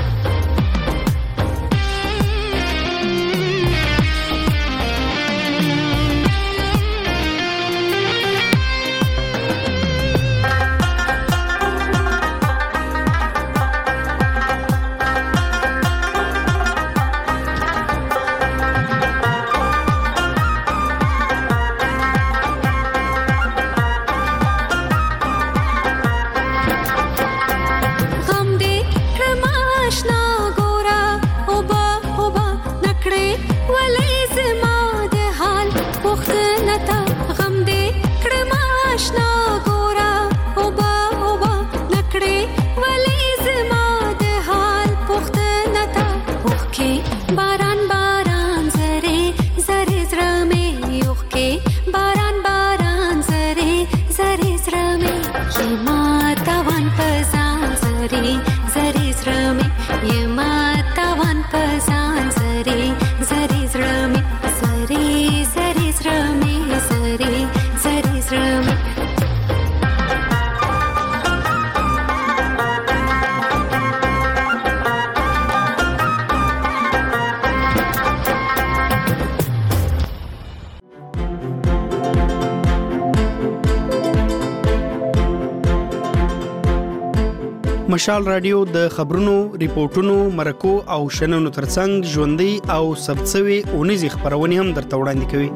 مشال رادیو د خبرونو، ریپورتونو، مرکو او شننو ترڅنګ ژوندۍ او ثبتسوي اونیزې خبرونه هم درته وړاندې کوي.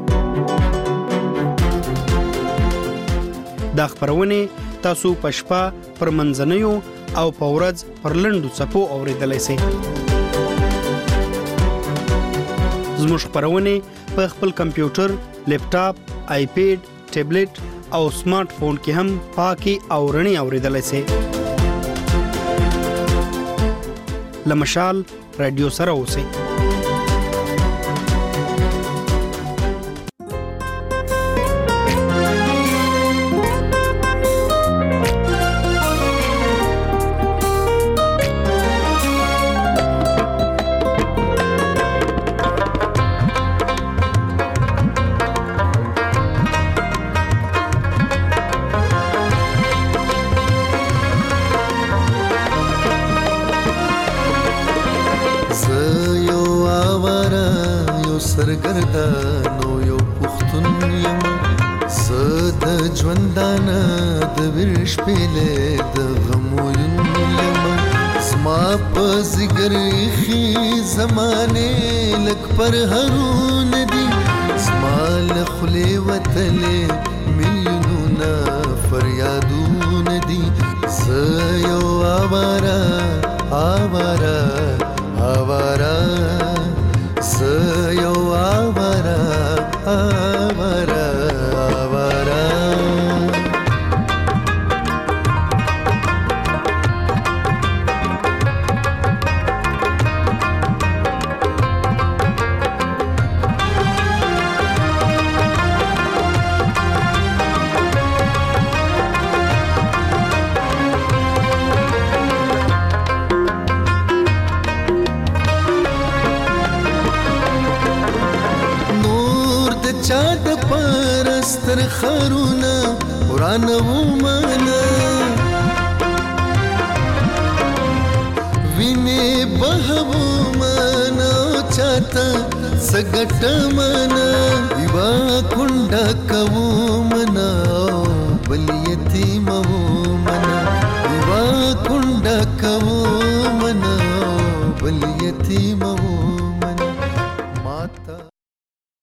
دا خبرونه تاسو په شپه پر منځنیو او په ورځ پر لنډو څپو اوریدلای شئ. زموږ خبرونه په خپل کمپیوټر، لیپټاپ، آیپیډ، ټابلیټ او سمارټ فون کې هم پاکي او رڼي اوریدلای شئ. لمشال رادیو سره اوسئ. سرګردانو یو پښتون یم زه د ژوندانه د ویرش پیلې د غموین یم زما په ځیګر ایښي زمانې لږ پر هرون دي زما له خولې وتلې میلیونونه فریادونه دي زه یو آواره آواره آواره زه یو آواره آواره آواره ستر خرونا وران ومانا ویني بهو مانا چاته سګټ مانا دیوا کونډه کو منا بل یتیم و منا دیوا کونډه کو منا بل یتیم و